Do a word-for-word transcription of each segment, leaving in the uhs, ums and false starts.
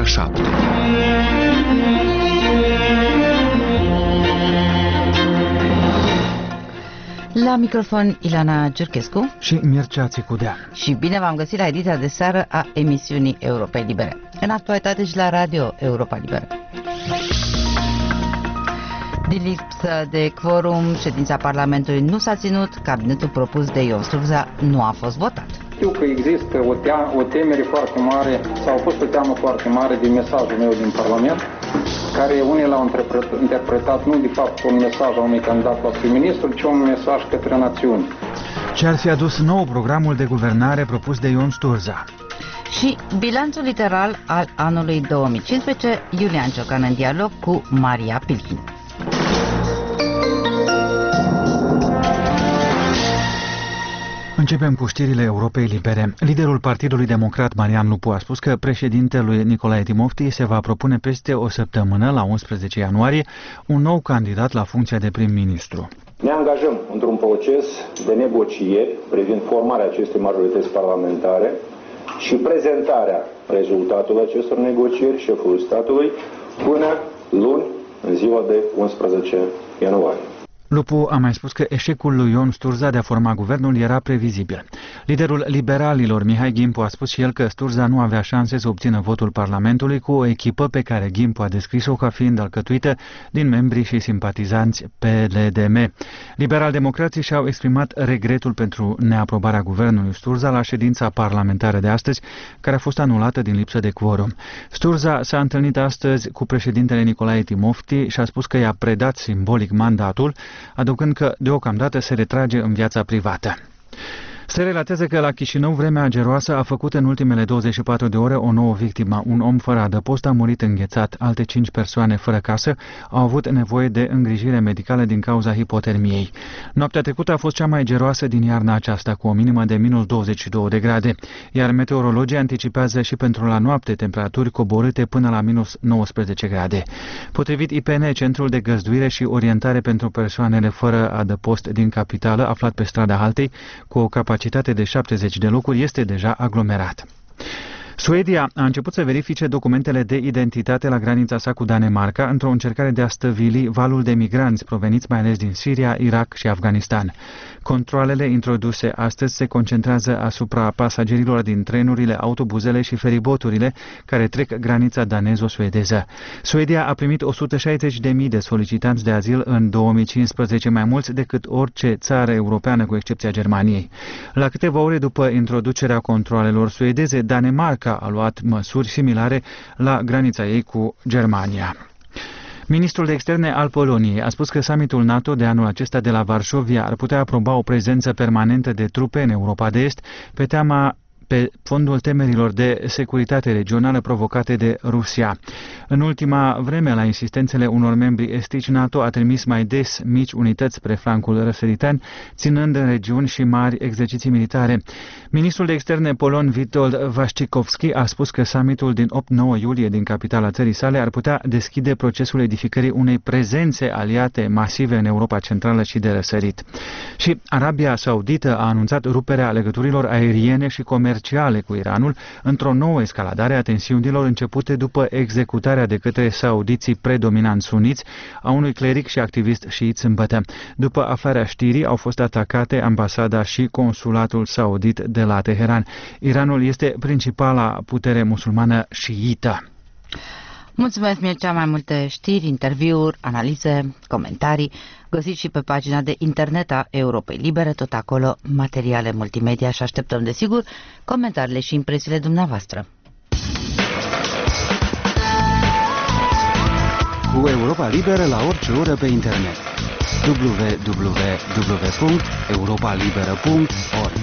șapte. La microfon Ilana Giurchescu și Mircea Țicudea. Și bine v-am găsit la ediția de seară a emisiunii Europei Libere. În actualitate și la Radio Europa Liberă. Din lipsă de quorum, ședința Parlamentului nu s-a ținut, cabinetul propus de Ion Sturza nu a fost votat. Știu că există o, tea- o temere foarte mare, sau a fost o teamă foarte mare din mesajul meu din Parlament, care unii l-au interpretat nu de fapt un mesaj a unui candidat la prim-ministru, ci un mesaj către națiuni. Ce ar fi adus nou programul de guvernare propus de Ion Sturza. Și bilanțul literal al anului două mii cincisprezece, Iulian Ciocan în dialog cu Maria Pilchin. Începem cu știrile Europei Libere. Liderul Partidului Democrat, Marian Lupu, a spus că președintelui Nicolae Timofti se va propune peste o săptămână, la unsprezece ianuarie, un nou candidat la funcția de prim-ministru. Ne angajăm într-un proces de negocieri privind formarea acestei majorități parlamentare și prezentarea rezultatului acestor negocieri șefului statului până luni, în ziua de unsprezece ianuarie. Lupu a mai spus că eșecul lui Ion Sturza de a forma guvernul era previzibil. Liderul liberalilor, Mihai Ghimpu, a spus și el că Sturza nu avea șanse să obțină votul Parlamentului cu o echipă pe care Ghimpu a descris-o ca fiind alcătuită din membrii și simpatizanți P L D M. Liberal-democrații și-au exprimat regretul pentru neaprobarea guvernului Sturza la ședința parlamentară de astăzi, care a fost anulată din lipsă de quorum. Sturza s-a întâlnit astăzi cu președintele Nicolae Timofti și a spus că i-a predat simbolic mandatul, adăugând că deocamdată se retrage în viața privată. Se relatează că la Chișinău vremea geroasă a făcut în ultimele douăzeci și patru de ore o nouă victimă. Un om fără adăpost a murit înghețat. Alte cinci persoane fără casă au avut nevoie de îngrijire medicală din cauza hipotermiei. Noaptea trecută a fost cea mai geroasă din iarna aceasta, cu o minimă de minus douăzeci și două de grade, iar meteorologii anticipează și pentru la noapte temperaturi coborâte până la minus nouăsprezece grade. Potrivit I P N, Centrul de Găzduire și Orientare pentru Persoanele fără adăpost din capitală, aflat pe strada Haltei, cu o capacitate de șaptezeci de locuri, este deja aglomerat. Suedia a început să verifice documentele de identitate la granița sa cu Danemarca într-o încercare de a stăvili valul de migranți proveniți mai ales din Siria, Irak și Afganistan. Controalele introduse astăzi se concentrează asupra pasagerilor din trenurile, autobuzele și feriboturile care trec granița danezo-suedeză. Suedia a primit o sută șaizeci de mii de solicitanți de azil în două mii cincisprezece, mai mulți decât orice țară europeană cu excepția Germaniei. La câteva ore după introducerea controalelor suedeze, Danemarca a luat măsuri similare la granița ei cu Germania. Ministrul de Externe al Poloniei a spus că summitul NATO de anul acesta de la Varșovia ar putea aproba o prezență permanentă de trupe în Europa de Est pe teama pe fondul temerilor de securitate regională provocate de Rusia. În ultima vreme, la insistențele unor membri estici, NATO a trimis mai des mici unități spre flancul răsăritan, ținând în regiuni și mari exerciții militare. Ministrul de Externe polon Witold Waszczykowski a spus că summitul din opt nouă iulie din capitala țării sale ar putea deschide procesul edificării unei prezențe aliate masive în Europa Centrală și de răsărit. Și Arabia Saudită a anunțat ruperea legăturilor aeriene și comerciale cu Iranul într-o nouă escaladare a tensiunilor începute după executarea de către saudiții predominant suniți a unui cleric și activist șiit sâmbătă. După aflarea știrii, au fost atacate ambasada și consulatul saudit de la Teheran. Iranul este principala putere musulmană șiită. Mulțumesc, Mircea. Mai multe știri, interviuri, analize, comentarii găsiți și pe pagina de internet a Europei Libere, tot acolo materiale multimedia și așteptăm, desigur, comentariile și impresiile dumneavoastră. Cu Europa Liberă la orice oră pe internet. w w w punct europa liberă punct org.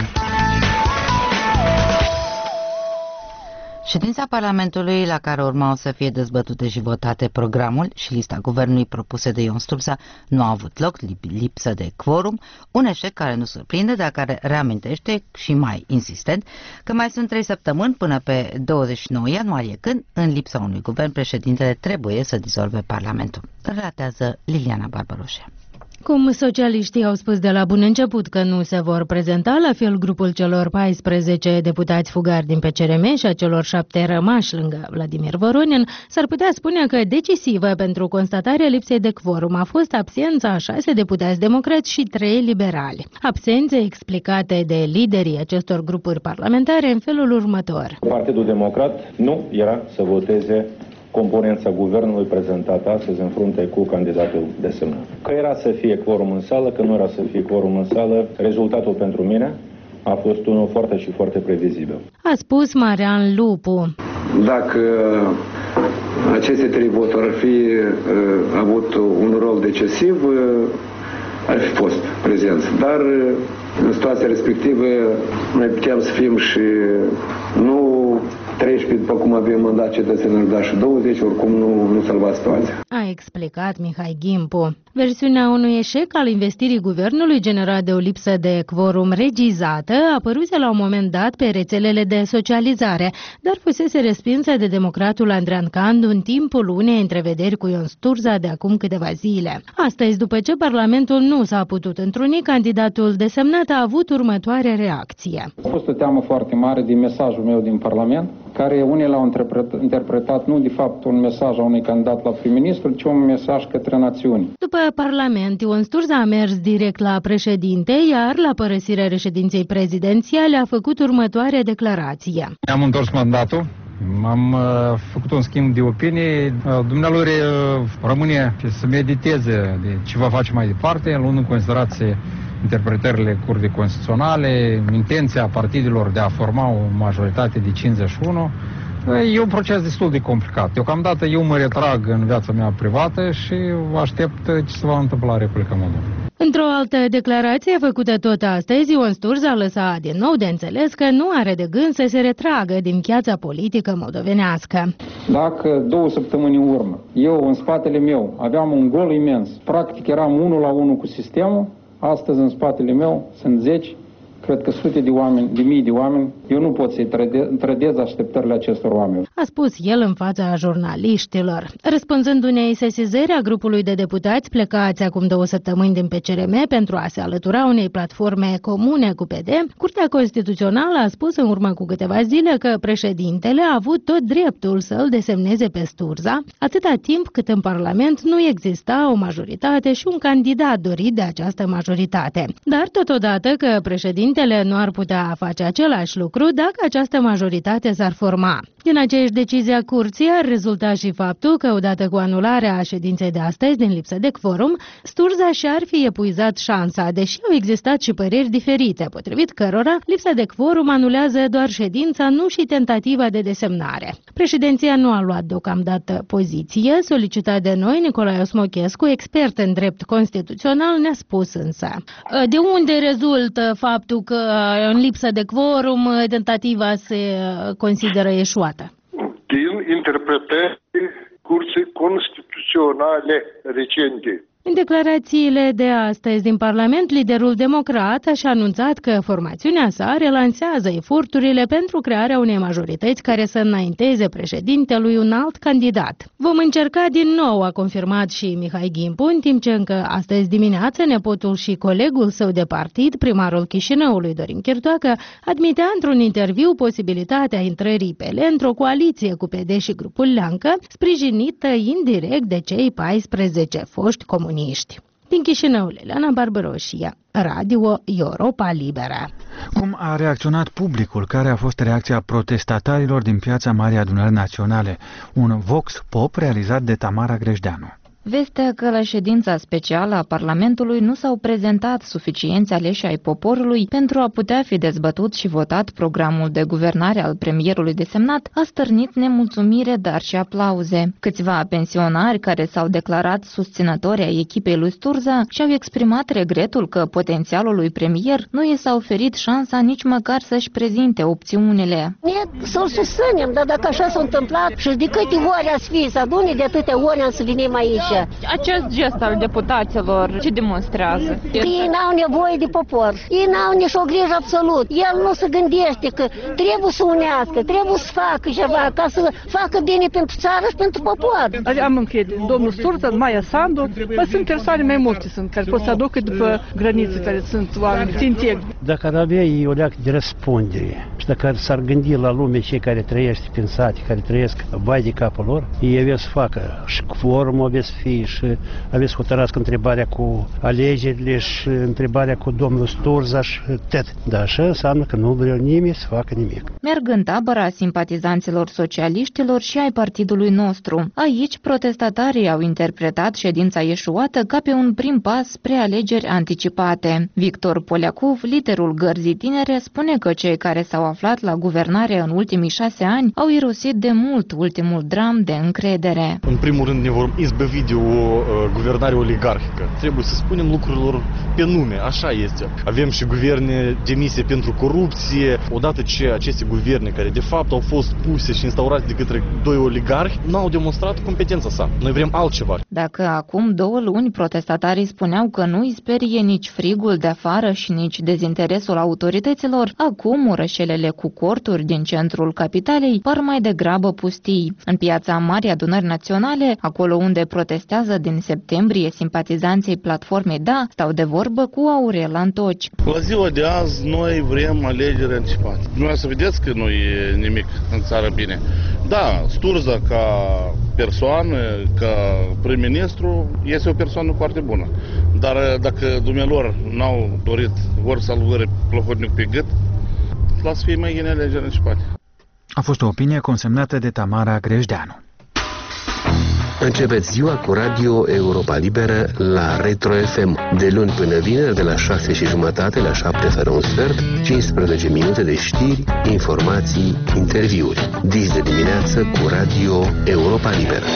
Ședința Parlamentului, la care urmau să fie dezbătute și votate programul și lista guvernului propuse de Ion Sturza, nu a avut loc, lipsă de quorum, un eșec care nu surprinde, dar care reamintește și mai insistent că mai sunt trei săptămâni până pe douăzeci și nouă ianuarie, când, în lipsa unui guvern, președintele trebuie să dizolve Parlamentul. Relatează Liliana Barbaroșea. Cum socialiștii au spus de la bun început că nu se vor prezenta, la fel grupul celor paisprezece deputați fugari din P C R M și a celor șapte rămași lângă Vladimir Voronin, s-ar putea spune că decisivă pentru constatarea lipsei de quorum a fost absența a șase deputați democrați și trei liberali. Absențe explicate de liderii acestor grupuri parlamentare în felul următor. Partidul Democrat nu era să voteze componența guvernului prezentată astăzi în frunte cu candidatul desemnat. Că era să fie quorum în sală, că nu era să fie quorum în sală, rezultatul pentru mine a fost unul foarte și foarte previzibil. A spus Marian Lupu. Dacă aceste trei voturi ar fi uh, avut un rol decisiv, uh, ar fi fost prezenți. Dar uh, în situația respectivă noi puteam să fim și nu treisprezece, după cum avem mandat cetățenilor, dar și douăzeci, oricum nu, nu salva situația. A explicat Mihai Gimpu. Versiunea unui eșec al investirii guvernului generat de o lipsă de quorum regizată apăruse la un moment dat pe rețelele de socializare, dar fusese respinsă de democratul Andrean Candu în timpul unei întrevederi cu Ion Sturza de acum câteva zile. Astăzi, după ce Parlamentul nu s-a putut întruni, candidatul desemnat a avut următoarea reacție. A fost o teamă foarte mare din mesajul meu din Parlament, care unii l-au interpretat nu de fapt un mesaj a unui candidat la prim-ministru, ci un mesaj către națiuni. După Parlament, Ion Sturza a mers direct la președinte, iar la părăsirea reședinței prezidențiale a făcut următoarea declarație. Am întors mandatul. Am uh, făcut un schimb de opinie. Uh, dumnealui uh, rămâne să mediteze de ce va face mai departe, luând în considerație interpretările Curții Constituționale, intenția partidelor de a forma o majoritate de cincizeci și unu. E un proces destul de complicat. Deocamdată eu mă retrag în viața mea privată și aștept ce se va întâmpla în Republica Moldova. Într-o altă declarație făcută tot astăzi, Ion Sturza lăsa din nou de înțeles că nu are de gând să se retragă din piața politică moldovenească. Dacă două săptămâni în urmă, eu în spatele meu aveam un gol imens, practic eram unul la unul cu sistemul, astăzi în spatele meu sunt zeci, cred că sute de oameni, de mii de oameni, eu nu pot să-i trădez așteptările acestor oameni. A spus el în fața jurnaliștilor. Răspunzând unei sesizări a grupului de deputați plecați acum două săptămâni din P C R M pentru a se alătura unei platforme comune cu P D, Curtea Constituțională a spus în urmă cu câteva zile că președintele a avut tot dreptul să-l desemneze pe Sturza, atâta timp cât în Parlament nu exista o majoritate și un candidat dorit de această majoritate. Dar totodată că președintele nu ar putea face același lucru dacă această majoritate s-ar forma. Din aceeași decizie a Curții ar rezulta și faptul că, odată cu anularea ședinței de astăzi din lipsă de quorum, Sturza și-ar fi epuizat șansa, deși au existat și păreri diferite, potrivit cărora lipsa de quorum anulează doar ședința, nu și tentativa de desemnare. Președinția nu a luat deocamdată poziție, solicitat de noi, Nicolae Osmochescu, expert în drept constituțional, ne-a spus însă. De unde rezultă faptul că în lipsă de quorum tentativa se consideră eșuată? Din interpretări Curții Constituționale recente. În declarațiile de astăzi din Parlament, liderul democrat a anunțat că formațiunea sa relansează eforturile pentru crearea unei majorități care să înainteze președintelui un alt candidat. Vom încerca din nou, a confirmat și Mihai Gimpu, în timp ce încă astăzi dimineață nepotul și colegul său de partid, primarul Chișinăului Dorin Chirtoacă, admitea într-un interviu posibilitatea intrării P L într-o coaliție cu P D și grupul Leancă, sprijinită indirect de cei paisprezece foști comuniști. Din Chișinău, Leleana Barbaroșia, Radio Europa Liberă. Cum a reacționat publicul? Care a fost reacția protestatarilor din piața Marii Adunări Naționale? Un vox pop realizat de Tamara Grejdeanu. Vestea că la ședința specială a Parlamentului nu s-au prezentat suficienți aleși ai poporului pentru a putea fi dezbătut și votat programul de guvernare al premierului desemnat a stârnit nemulțumire, dar și aplauze. Câțiva pensionari care s-au declarat susținători ai echipei lui Sturza și-au exprimat regretul că potențialului premier nu i s-a oferit șansa nici măcar să-și prezinte opțiunile. Să-l susținem, dar dacă așa s-a întâmplat și de câte ori ați fi să adune, de atâtea ori am să venim aici. aici. Acest gest al deputaților ce demonstrează? Ei n-au nevoie de popor. Ei n-au nici o grijă absolut. El nu se gândește că trebuie să unească, trebuie să facă ceva ca să facă bine pentru țară și pentru popor. Am încredere în domnul Sturza, în Maia Sandu, mă, sunt persoane mai multe sunt, care pot să aducă după granițe, care sunt oameni integri. Dacă ar avea ei o leacă de răspundere și dacă s-ar gândi la lume cei care trăiește prin sate, care trăiesc vai de capul lor, ei avea să facă și quorum avea să fie și avea să hotărască întrebarea cu alegerile și întrebarea cu domnul Sturza și tot. Dar așa înseamnă că nu vreau nimeni să facă nimic. Merg în tabăra simpatizanților socialiștilor și ai partidului nostru. Aici, protestatarii au interpretat ședința ieșuată ca pe un prim pas spre alegeri anticipate. Victor Poliacov, liderul Gărzii Tinere, spune că cei care s-au aflat la guvernare în ultimii șase ani au irosit de mult ultimul dram de încredere. În primul rând ne vom izbăvi de o uh, guvernare oligarhică. Trebuie să spunem lucrurilor pe nume, așa este. Avem și guverne demise pentru corupție. Odată ce aceste guverne, care de fapt au fost puse și instaurate de către doi oligarhi, n-au demonstrat competența sa. Noi vrem altceva. Dacă acum două luni protestatarii spuneau că nu îi sperie nici frigul de afară și nici dezinteresul autorităților, acum orășelele cu corturi din centrul capitalei par mai degrabă pustii. În piața Marii Adunări Naționale, acolo unde protestează din septembrie simpatizanții platformei Da, stau de vorbă cu Aurel Antoci. La ziua de azi noi vrem alegeri anticipate. Noi să vedeți că nu e nimic în țară bine. Da, Sturza ca persoană, ca prim-ministru, este o persoană foarte bună. Dar dacă dumnealor n-au dorit, vor să-l vâre plăhodnic pe gât, lasă fie mai bine alegeri anticipate. A fost o opinie consemnată de Tamara Grejdeanu. Începeți ziua cu Radio Europa Liberă la Retro F M. De luni până vineri, de la șase și jumătate la șapte fără un sfert, cincisprezece minute de știri, informații, interviuri. Dis de dimineață cu Radio Europa Liberă.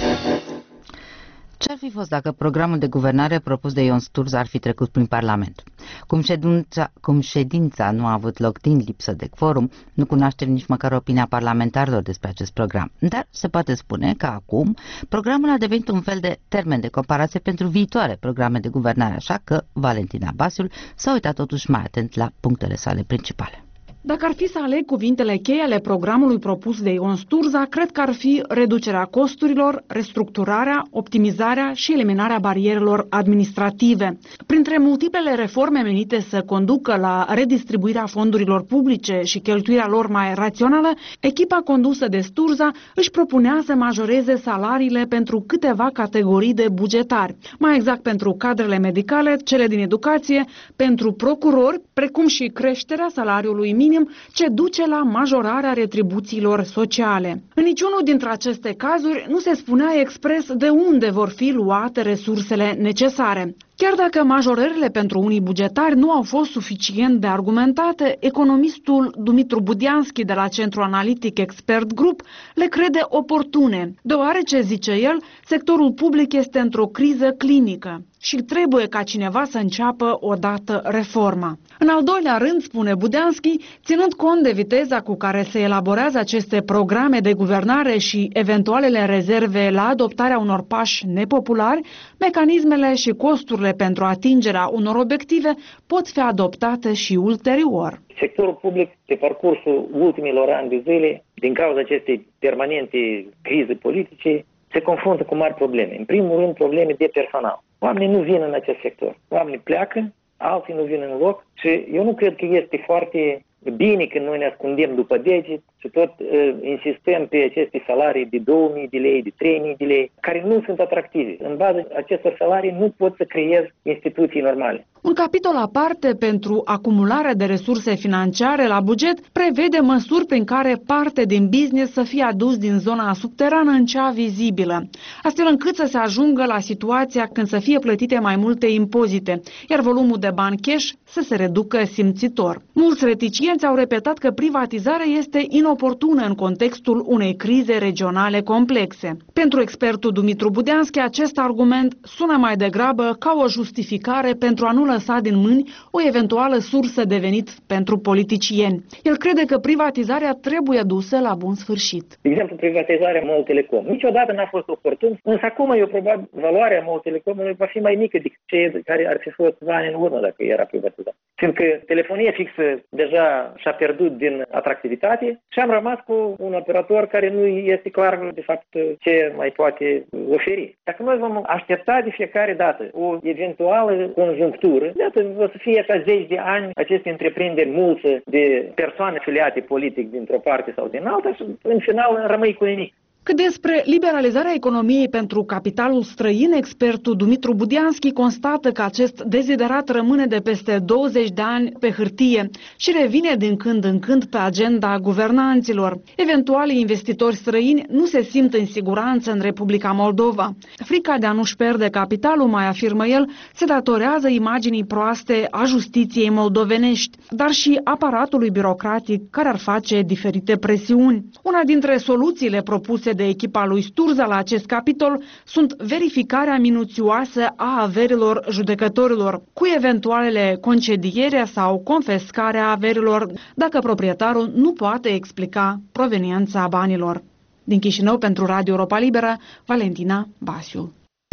Ce ar fi fost dacă programul de guvernare propus de Ion Sturza ar fi trecut prin Parlament? Cum ședința, cum ședința nu a avut loc din lipsă de quorum, nu cunoaștem nici măcar opinia parlamentarilor despre acest program. Dar se poate spune că acum programul a devenit un fel de termen de comparație pentru viitoare programe de guvernare, așa că Valentina Basiul s-a uitat totuși mai atent la punctele sale principale. Dacă ar fi să aleg cuvintele cheie ale programului propus de Ion Sturza, cred că ar fi reducerea costurilor, restructurarea, optimizarea și eliminarea barierelor administrative. Printre multiplele reforme menite să conducă la redistribuirea fondurilor publice și cheltuirea lor mai rațională, echipa condusă de Sturza își propunea să majoreze salariile pentru câteva categorii de bugetari, mai exact pentru cadrele medicale, cele din educație, pentru procurori, precum și creșterea salariului minim, ce duce la majorarea retribuțiilor sociale. În niciunul dintre aceste cazuri nu se spunea expres de unde vor fi luate resursele necesare. Chiar dacă majorările pentru unii bugetari nu au fost suficient de argumentate, economistul Dumitru Budianski de la Centrul Analitic Expert Group le crede oportune, deoarece, zice el, sectorul public este într-o criză clinică și trebuie ca cineva să înceapă odată reforma. În al doilea rând, spune Budianski, ținând cont de viteza cu care se elaborează aceste programe de guvernare și eventualele rezerve la adoptarea unor pași nepopulari, mecanismele și costurile pentru atingerea unor obiective pot fi adoptate și ulterior. Sectorul public, pe parcursul ultimilor ani de zile, din cauza acestei permanente crize politice, se confruntă cu mari probleme. În primul rând, probleme de personal. Oamenii nu vin în acest sector. Oamenii pleacă, alții nu vin în loc și eu nu cred că este foarte bine când noi ne ascundem după deget și tot uh, insistăm pe aceste salarii de două mii de lei, de trei mii de lei, care nu sunt atractive. În baza acestor salarii nu pot să creez instituții normale. Un capitol aparte pentru acumularea de resurse financiare la buget prevede măsuri prin care parte din business să fie adus din zona subterană în cea vizibilă, astfel încât să se ajungă la situația când să fie plătite mai multe impozite, iar volumul de bani cash să se reducă simțitor. Mulți reticienți au repetat că privatizarea este inoportună în contextul unei crize regionale complexe. Pentru expertul Dumitru Budianski, acest argument sună mai degrabă ca o justificare pentru a nu lăsa lăsa din mâini o eventuală sursă de venit pentru politicieni. El crede că privatizarea trebuie dusă la bun sfârșit. De exemplu, privatizarea MOL Telecom. Niciodată n-a fost oportun, însă acum eu probabil valoarea MOL Telecomului va fi mai mică decât cea care ar fi fost ani în urmă dacă era privatizat. Fiindcă telefonia fixă deja și-a pierdut din atractivitate și am rămas cu un operator care nu este clar de fapt ce mai poate oferi. Dacă noi vom aștepta de fiecare dată o eventuală conjunctură, iată, o să fie ca zeci de ani aceste întreprinderi mulți de persoane filiate politic dintr-o parte sau din alta și în final rămâi cu nimic. Cât despre liberalizarea economiei pentru capitalul străin, expertul Dumitru Budianski constată că acest deziderat rămâne de peste douăzeci de ani pe hârtie și revine din când în când pe agenda guvernanților. Eventualii investitori străini nu se simt în siguranță în Republica Moldova. Frica de a nu-și pierde capitalul, mai afirmă el, se datorează imaginii proaste a justiției moldovenești, dar și aparatului birocratic care ar face diferite presiuni. Una dintre soluțiile propuse de echipa lui Sturza la acest capitol sunt verificarea minuțioasă a averilor judecătorilor, cu eventualele concediere sau confiscarea averilor, dacă proprietarul nu poate explica proveniența banilor. Din Chișinău, pentru Radio Europa Liberă, Valentina Basiu.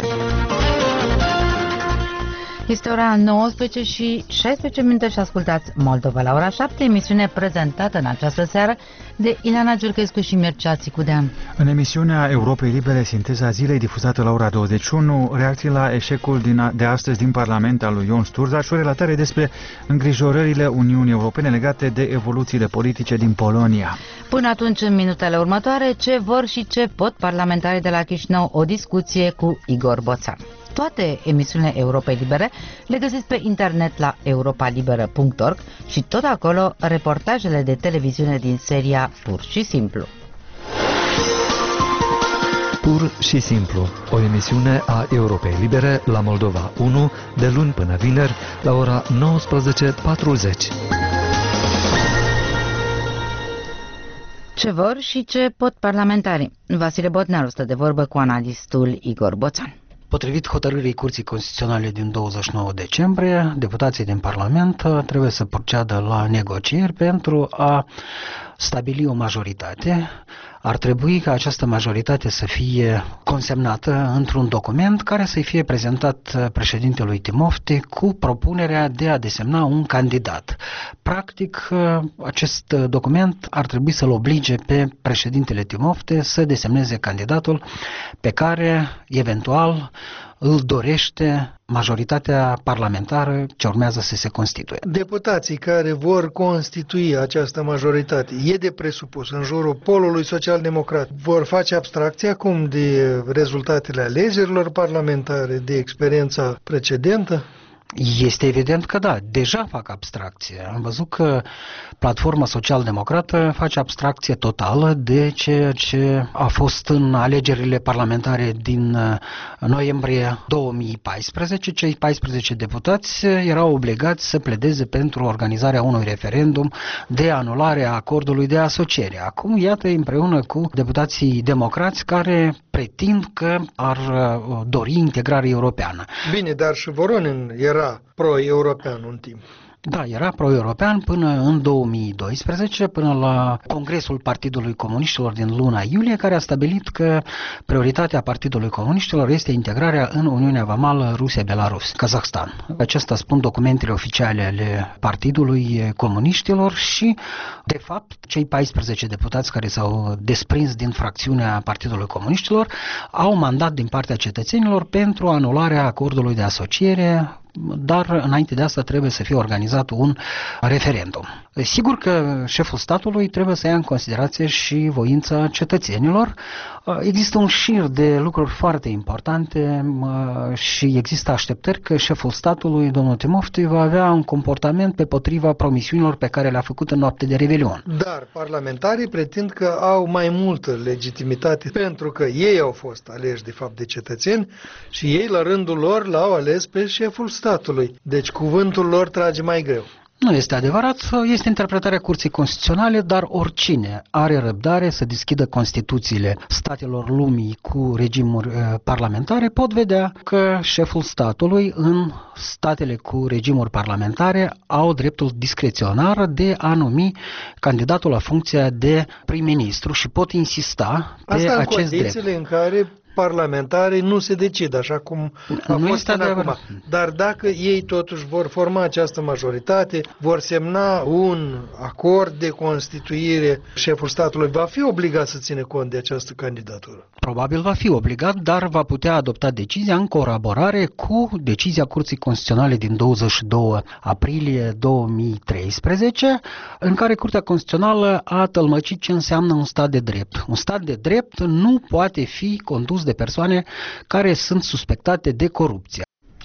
Este ora nouăsprezece și șaisprezece minute și ascultați Moldova la ora șapte, emisiune prezentată în această seară de Ileana Giurchescu și Mircea Țicudean. În emisiunea Europei Libere, Sinteza Zilei, difuzată la ora douăzeci și unu, reacții la eșecul din a, de astăzi din Parlament al lui Ion Sturza și o relatare despre îngrijorările Uniunii Europene legate de evoluțiile politice din Polonia. Până atunci, în minutele următoare, ce vor și ce pot parlamentarii de la Chișinău, o discuție cu Igor Boțan. Toate emisiunile Europei Libere le găsiți pe internet la europa liberă punct org și tot acolo reportajele de televiziune din seria Pur și Simplu. Pur și Simplu, o emisiune a Europei Libere la Moldova unu, de luni până vineri, la ora nouăsprezece patruzeci. Ce vor și ce pot parlamentarii? Vasile Botnearu stă de vorbă cu analistul Igor Boțan. Potrivit hotărârii Curții Constituționale din douăzeci și nouă decembrie, deputații din Parlament trebuie să proceadă la negocieri pentru a stabili o majoritate. Ar trebui ca această majoritate să fie consemnată într-un document care să fie prezentat președintelui Timofte cu propunerea de a desemna un candidat. Practic, acest document ar trebui să-l oblige pe președintele Timofte să desemneze candidatul pe care, eventual, îl dorește majoritatea parlamentară ce urmează să se constituie. Deputații care vor constitui această majoritate, e de presupus în jurul polului social-democrat, vor face abstracție acum de rezultatele alegerilor parlamentare, de experiența precedentă? Este evident că da, deja fac abstracție. Am văzut că Platforma Social-Democrată face abstracție totală de ceea ce a fost în alegerile parlamentare din noiembrie două mii paisprezece. Cei paisprezece deputați erau obligați să pledeze pentru organizarea unui referendum de anulare a acordului de asociere. Acum, iată, împreună cu deputații democrați care pretind că ar dori integrare europeană. Bine, dar și Voronin era pro-european un timp. Da, era pro-european până în două mii doisprezece, până la Congresul Partidului Comuniștilor din luna iulie, care a stabilit că prioritatea Partidului Comuniștilor este integrarea în Uniunea Vamală Rusia-Belarus, Kazahstan. Acestea spun documentele oficiale ale Partidului Comuniștilor și, de fapt, cei paisprezece deputați care s-au desprins din fracțiunea Partidului Comuniștilor au mandat din partea cetățenilor pentru anularea acordului de asociere, dar înainte de asta trebuie să fie organizat un referendum. Sigur că șeful statului trebuie să ia în considerație și voința cetățenilor. Există un șir de lucruri foarte importante și există așteptări că șeful statului, domnul Timofte, va avea un comportament pe potriva promisiunilor pe care le-a făcut în noapte de Revelion. Dar parlamentarii pretind că au mai multă legitimitate pentru că ei au fost aleși de fapt de cetățeni și ei la rândul lor l-au ales pe șeful statului. Deci cuvântul lor trage mai greu. Nu este adevărat, este interpretarea Curții Constituționale, dar oricine are răbdare să deschidă Constituțiile statelor lumii cu regimuri uh, parlamentare pot vedea că șeful statului în statele cu regimuri parlamentare au dreptul discreționar de a numi candidatul la funcția de prim-ministru și pot insista pe Asta acest în condițiile drept. în care parlamentarii nu se decid, așa cum a Nu fost este până adevărat. acum. Dar dacă ei totuși vor forma această majoritate, vor semna un acord de constituire, șeful statului va fi obligat să ține cont de această candidatură. Probabil va fi obligat, dar va putea adopta decizia în colaborare cu decizia Curții Constituționale din douăzeci și doi aprilie două mii treisprezece, în care Curtea Constituțională a tălmăcit ce înseamnă un stat de drept. Un stat de drept nu poate fi condus de persoane care sunt suspectate de corupție.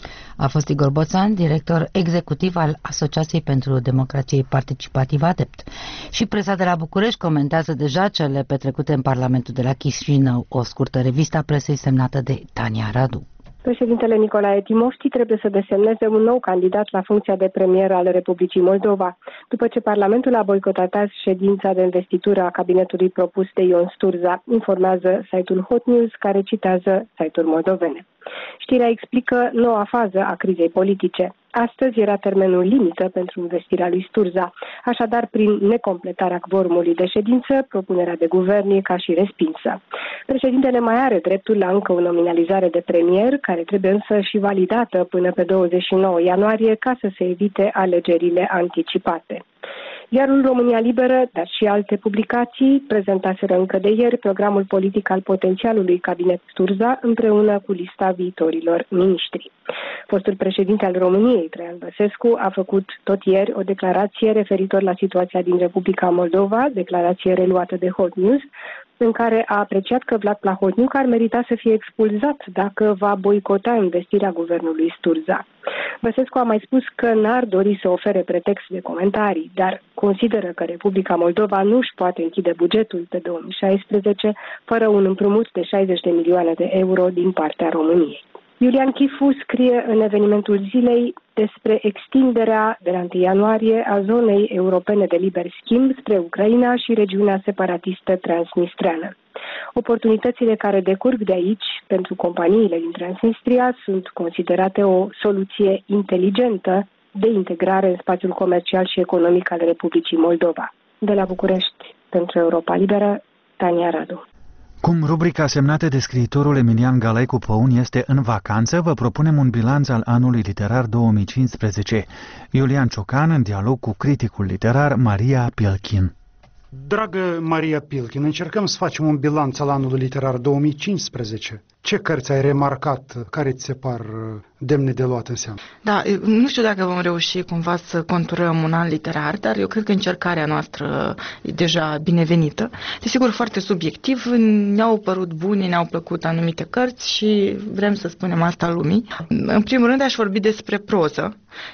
A fost Igor Boțan, director executiv al Asociației pentru Democrație Participativă ADEPT. Și presa de la București comentează deja cele petrecute în Parlamentul de la Chișinău, o scurtă revistă a presei semnată de Tania Radu. Președintele Nicolae Timoști trebuie să desemneze un nou candidat la funcția de premier al Republicii Moldova, după ce Parlamentul a boicotat azi ședința de investitură a cabinetului propus de Ion Sturza, informează site-ul Hot News, care citează site-uri moldovene. Știrea explică noua fază a crizei politice. Astăzi era termenul limită pentru investirea lui Sturza, așadar prin necompletarea quorumului de ședință, propunerea de guvern e ca și respinsă. Președintele mai are dreptul la încă o nominalizare de premier, care trebuie însă și validată până pe douăzeci și nouă ianuarie ca să se evite alegerile anticipate. Ziarul România Liberă, dar și alte publicații, prezentaseră încă de ieri programul politic al potențialului cabinet Sturza împreună cu lista viitorilor miniștri. Fostul președinte al României, Traian Băsescu, a făcut tot ieri o declarație referitor la situația din Republica Moldova, declarație reluată de Hot News, în care a apreciat că Vlad Plahotniuc ar merita să fie expulzat dacă va boicota investirea guvernului Sturza. Băsescu a mai spus că n-ar dori să ofere pretext de comentarii, dar consideră că Republica Moldova nu își poate închide bugetul pe două mii șaisprezece fără un împrumut de șaizeci de milioane de euro din partea României. Iulian Chifu scrie în evenimentul zilei despre extinderea de la întâi ianuarie a zonei europene de liber schimb spre Ucraina și regiunea separatistă transnistreană. Oportunitățile care decurg de aici pentru companiile din Transnistria sunt considerate o soluție inteligentă de integrare în spațiul comercial și economic al Republicii Moldova. De la București, pentru Europa Liberă, Tania Radu. Cum rubrica semnată de scriitorul Emilian Galaicu Păun este în vacanță, vă propunem un bilanț al anului literar două mii cincisprezece. Iulian Ciocan în dialog cu criticul literar Maria Pilkin. Dragă Maria Pilkin, încercăm să facem un bilanț al anului literar două mii cincisprezece. Ce cărți ai remarcat care ți se par demne de luat în seamă? Da, nu știu dacă vom reuși cumva să conturăm un an literar, dar eu cred că încercarea noastră e deja binevenită. Desigur, foarte subiectiv, ne-au părut bune, ne-au plăcut anumite cărți și vrem să spunem asta lumii. În primul rând aș vorbi despre proză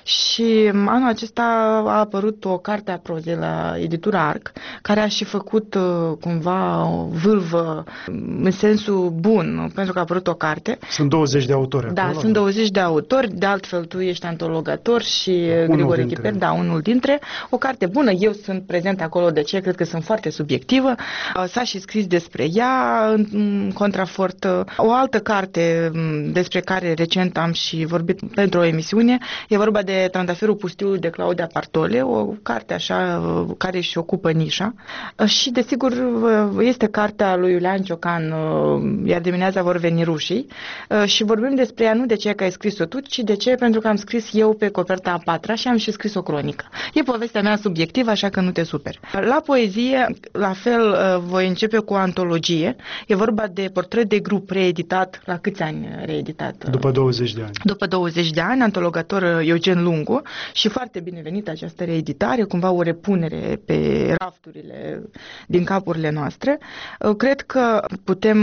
și anul acesta a apărut o carte a prozei la editura Arc, care a și făcut cumva o vâlvă în sensul bun, pentru că a apărut o carte. Sunt douăzeci de autori Da, acolo, sunt douăzeci de autori, de altfel tu ești antologator și Grigore Chiper, da, unul dintre. O carte bună, eu sunt prezent acolo, de ce? Cred că sunt foarte subiectivă. S-a și scris despre ea în contrafort. O altă carte despre care recent am și vorbit pentru o emisiune, e vorba de Trandaferul Pustiului de Claudia Partole, o carte așa care își ocupă nișa. Și desigur este cartea lui Iulian Ciocan, Iar dimineața vor veni rușii, și vorbim despre ea nu de ce că ai scris-o tu, ci de ce pentru că am scris eu pe coperta a patra și am și scris o cronică. E povestea mea subiectivă, așa că nu te superi. La poezie, la fel, voi începe cu o antologie. E vorba de Portret de grup reeditat. La câți ani reeditat? După douăzeci de ani. După douăzeci de ani, antologator Eugen Lungu, și foarte binevenită această reeditare, cumva o repunere pe rafturile din capurile noastre. Cred că putem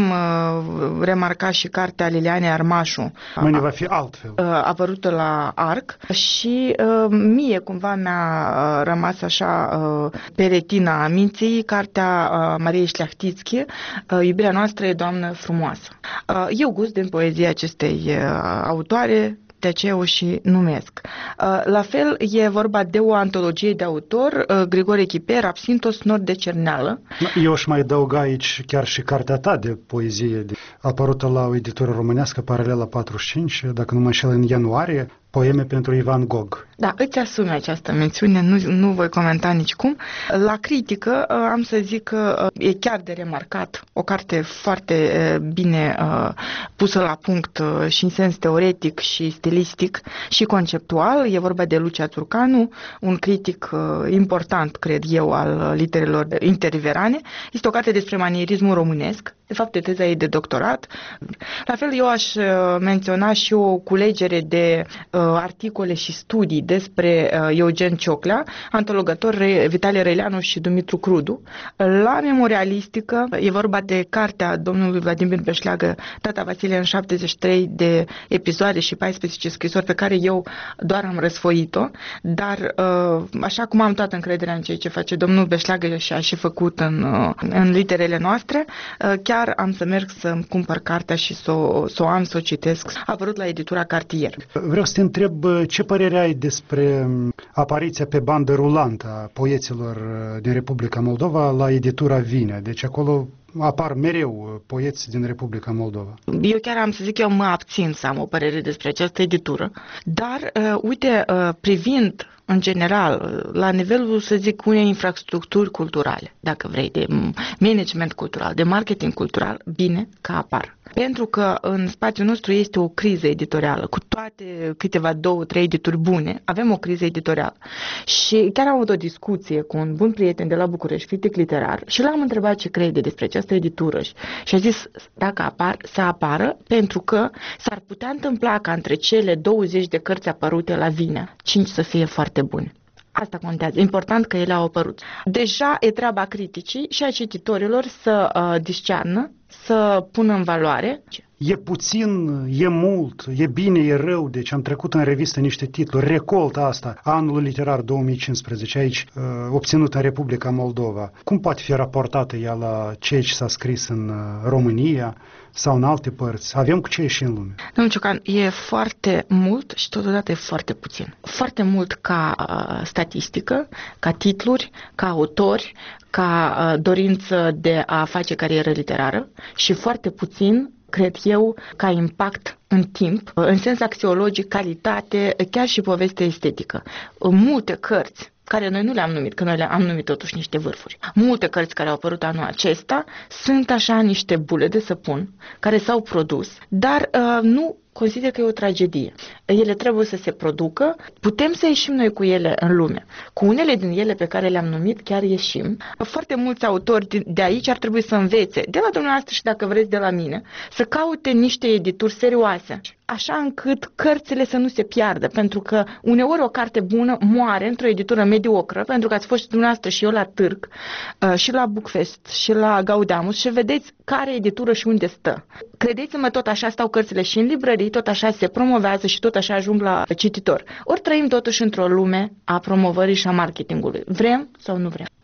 remarca și cartea Lilianei Armașu. Mâine va fi altfel. Apărută la Arc și mie cumva mi-a rămas așa pe retina minții cartea Mariei Șleachtițchi, Iubirea noastră e doamnă frumoasă. Eu gust din poezia acestei autoare de aceea o și numesc. La fel, e vorba de o antologie de autor, Grigore Chiper, Absintos, Nor de Cerneală. Eu aș mai adăuga aici chiar și cartea ta de poezie, de, apărută la o editură românească, Paralela patruzeci și cinci, dacă nu mă înșel, în ianuarie, Poeme pentru Ivan Gog. Da, îți asumi această mențiune, nu, nu voi comenta nicicum. La critică am să zic că e chiar de remarcat, o carte foarte bine pusă la punct și în sens teoretic și stilistic și conceptual. E vorba de Lucia Țurcanu, un critic important, cred eu, al literelor interriverane. Este o carte despre manierismul românesc. De fapt, teza ei de doctorat. La fel, eu aș menționa și o culegere de uh, articole și studii despre uh, Eugen Cioclea, antologator Vitalie Răileanu și Dumitru Crudu. La memorialistică e vorba de cartea domnului Vladimir Beșleagă, Tata Vasile în șaptezeci și trei de episoade și paisprezece scrisori pe care eu doar am răsfoit-o, dar uh, așa cum am toată încrederea în ceea ce face domnul Beșleagă și a și făcut în, uh, în literele noastre, uh, chiar am să merg să-mi cumpăr cartea și să o, să o am, să o citesc. A apărut la editura Cartier. Vreau să te întreb ce părere ai despre apariția pe bandă rulantă a poeților din Republica Moldova la editura Vine. Deci acolo apar mereu poeți din Republica Moldova. Eu chiar am să zic, eu mă abțin să am o părere despre această editură, dar, uh, uite, uh, privind în general, la nivelul, să zic, unei infrastructuri culturale, dacă vrei, de management cultural, de marketing cultural, bine că apar. Pentru că în spațiul nostru este o criză editorială, cu toate câteva două, trei edituri bune, avem o criză editorială. Și chiar am avut o discuție cu un bun prieten de la București, critic literar, și l-am întrebat ce crede despre această editură și a zis, dacă apar, să apară, pentru că s-ar putea întâmpla ca între cele douăzeci de cărți apărute la Vine, cinci să fie foarte bune. Asta contează. Important că ele au apărut. Deja e treaba criticii și a cititorilor să uh, discearnă, să pună în valoare. E puțin, e mult, e bine, e rău, deci am trecut în revistă niște titluri. Recolta asta, anul literar două mii cincisprezece, aici, uh, obținută în Republica Moldova. Cum poate fi raportată ea la ceea ce s-a scris în uh, România sau în alte părți? Avem cu ce ieși în lume. Domnul Ciocan, e foarte mult și totodată e foarte puțin. Foarte mult ca uh, statistică, ca titluri, ca autori, ca uh, dorință de a face carieră literară și foarte puțin, cred eu, ca impact în timp, în sens axiologic, calitate, chiar și poveste estetică. Multe cărți care noi nu le-am numit, că noi le-am numit totuși niște vârfuri. Multe cărți care au apărut anul acesta sunt așa niște bule de săpun care s-au produs, dar uh, nu consider că e o tragedie. Ele trebuie să se producă, putem să ieșim noi cu ele în lume. Cu unele din ele pe care le-am numit chiar ieșim. Foarte mulți autori de aici ar trebui să învețe, de la dumneavoastră și dacă vreți de la mine, să caute niște edituri serioase, așa încât cărțile să nu se piardă, pentru că uneori o carte bună moare într-o editură mediocră, pentru că ați fost și dumneavoastră și eu la Târg, și la Bookfest, și la Gaudeamus și vedeți care editură și unde stă. Credeți-mă, tot așa stau cărțile și în librării, tot așa se promovează și tot așa ajung la cititor. Ori trăim totuși într-o lume a promovării și a marketingului. Vrem sau nu vrem?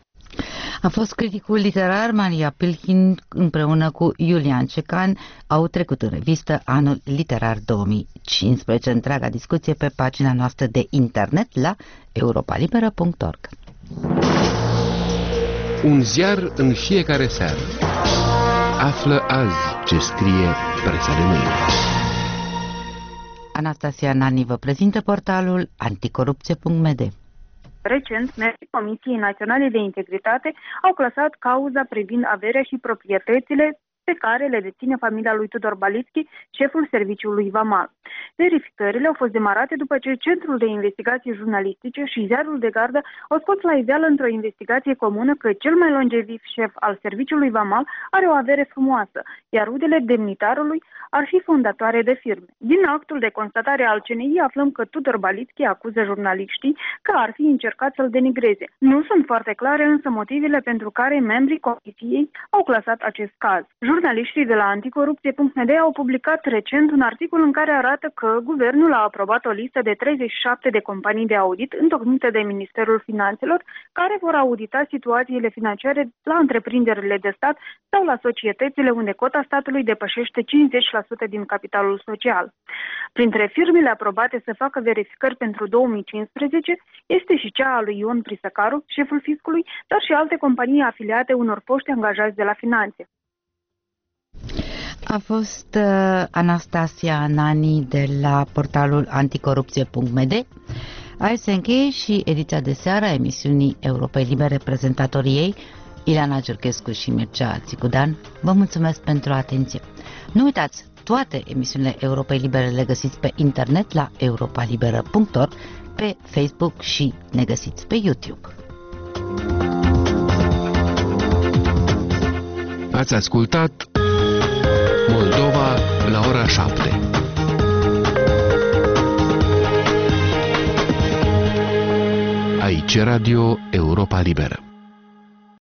A fost criticul literar Maria Pilkin împreună cu Iulian Cecan, au trecut în revistă anul literar două mii cincisprezece. Întreaga discuție pe pagina noastră de internet la europa liberă punct org. Un ziar în fiecare seară. Află azi ce scrie presa de mâine. Anastasia Nani vă prezintă portalul anticorupție punct m d. Recent, membrii Comisiei Naționale de Integritate au clasat cauza privind averea și proprietățile pe care le deține familia lui Tudor Balitski, șeful serviciului Vamal. Verificările au fost demarate după ce Centrul de Investigații Jurnalistice și Ziarul de Gardă au scos la iveală într-o investigație comună că cel mai longeviv șef al serviciului Vamal are o avere frumoasă, iar rudele demnitarului ar fi fondatoare de firme. Din actul de constatare al C N I aflăm că Tudor Balitski acuză jurnaliștii că ar fi încercat să-l denigreze. Nu sunt foarte clare însă motivele pentru care membrii comisiei au clasat acest caz. Jurnaliștii de la anticorupție punct n d au publicat recent un articol în care arată că guvernul a aprobat o listă de treizeci și șapte de companii de audit întocmite de Ministerul Finanțelor, care vor audita situațiile financiare la întreprinderile de stat sau la societățile unde cota statului depășește cincizeci la sută din capitalul social. Printre firmele aprobate să facă verificări pentru două mii cincisprezece este și cea a lui Ion Prisăcaru, șeful fiscului, dar și alte companii afiliate unor poști angajați de la Finanțe. A fost uh, Anastasia Nani de la portalul anticorupție punct m d. Aici se încheie și ediția de seară a emisiunii Europei Libere. Prezentatorii ei, Ileana Cerchescu și Mircea Țicudan. Vă mulțumesc pentru atenție. Nu uitați, toate emisiunile Europei Libere le găsiți pe internet la europa liberă punct org, pe Facebook și ne găsiți pe YouTube. Ați ascultat Moldova la ora șapte. Aici Radio Europa Liberă.